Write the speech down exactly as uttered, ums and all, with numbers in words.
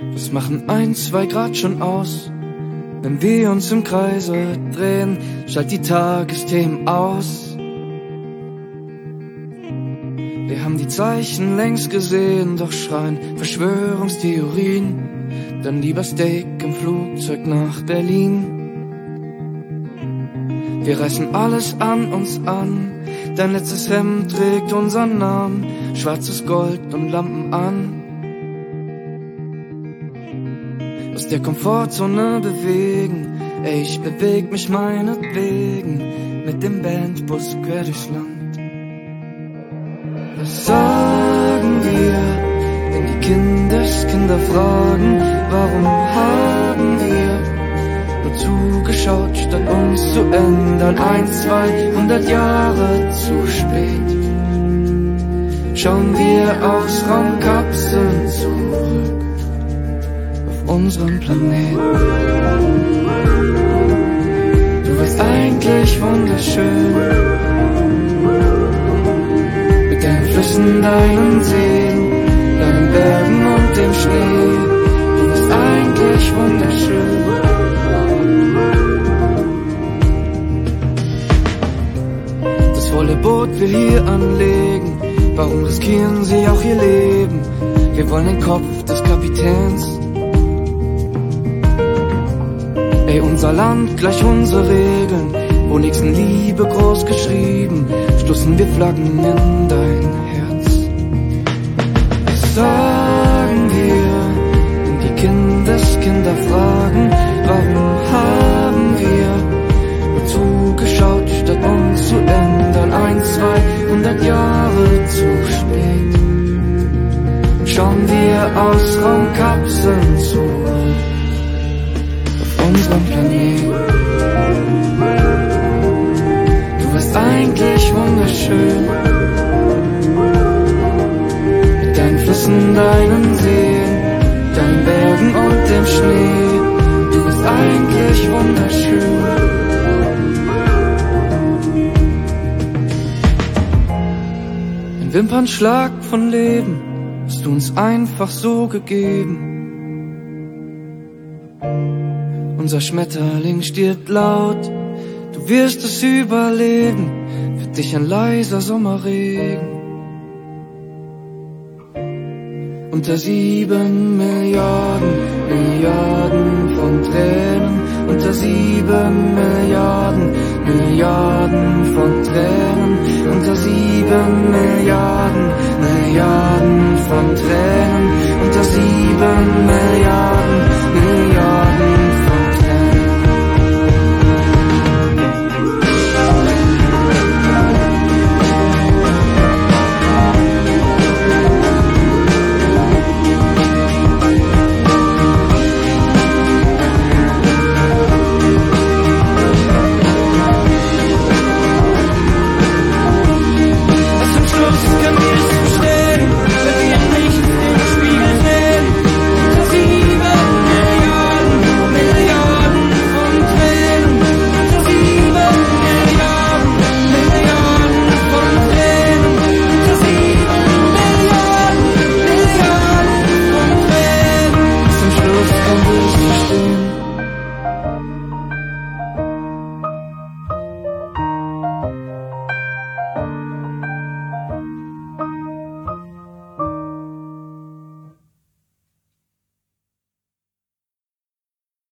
Was machen ein, zwei Grad schon aus? Wenn wir uns im Kreise drehen, schalt die Tagesthemen aus. Wir haben die Zeichen längst gesehen, doch schreien Verschwörungstheorien. Dann lieber Steak im Flugzeug nach Berlin. Wir reißen alles an uns an, dein letztes Hemd trägt unseren Namen, schwarzes Gold und Lampen an. Aus der Komfortzone bewegen, ey, ich beweg mich meinetwegen, mit dem Bandbus quer durchs Land. Was sagen wir, wenn die Kindeskinder fragen, warum haben wir nur zugeschaut, statt uns zu ändern, ein, zweihundert Jahre zu spät. Schauen wir aus Raumkapseln zurück auf unseren Planeten. Du bist eigentlich wunderschön, mit deinen Flüssen, deinen Seen, deinen Bergen und dem Schnee. Du bist eigentlich wunderschön. Das volle Boot wir hier anlegen, warum riskieren sie auch ihr Leben? Wir wollen den Kopf des Kapitäns. Ey, unser Land gleich unsere Regeln, wo Nächstenliebe groß geschrieben, stoßen wir Flaggen in dein Herz. Was sagen wir, wenn die Kindeskinder fragen, warum haben wir nur zugeschaut, statt uns zu ändern, ein, zweihundert Jahre zu spät. Schauen wir aus Raumkapseln zurück auf unseren Planeten. Du bist eigentlich wunderschön, mit deinen Flüssen, deinen Seen, deinen Bergen und dem Schnee. Du bist eigentlich wunderschön. Ein Wimpernschlag von Leben hast du uns einfach so gegeben. Unser Schmetterling stirbt laut, du wirst es überleben, für dich ein leiser Sommerregen. Unter sieben Milliarden, Milliarden von Tränen, unter sieben Milliarden, Milliarden von Tränen, unter sieben Milliarden, Milliarden von Tränen, unter sieben Milliarden,